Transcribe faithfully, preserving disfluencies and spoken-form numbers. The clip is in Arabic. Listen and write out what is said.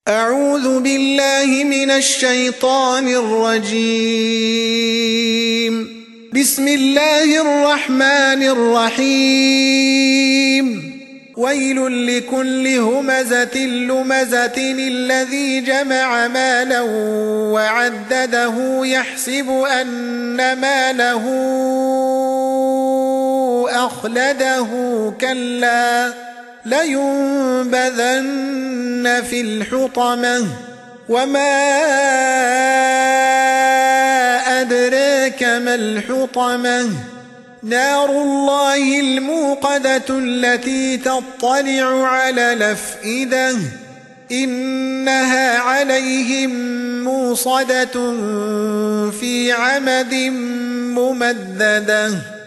أعوذ بالله من الشيطان الرجيم. بسم الله الرحمن الرحيم. ويل لكل همزة لمزة الذي جمع مالا وعدده يحسب أن ماله أخلده كلا لينبذن في الحطمة وما أدراك ما الحطمة نار الله الموقدة التي تطلع على الأفئدة إنها عليهم موصدة في عمد ممددة.